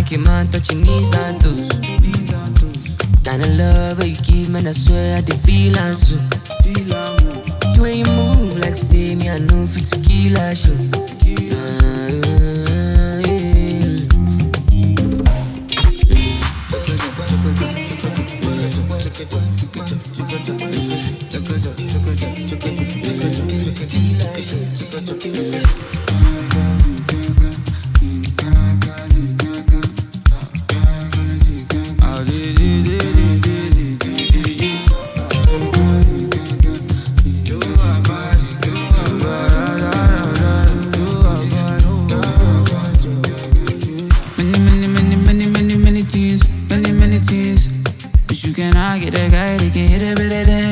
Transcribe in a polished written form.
make your man touch your knees and toes. Kinda love where you give, man, I swear I dey feel and so. The way you move like say me, I know fit to kill a show. Many things, but you cannot get a guy that can hit it better than